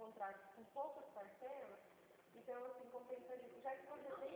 contratos com poucos parceiros, então, assim, compensaria, já que você tem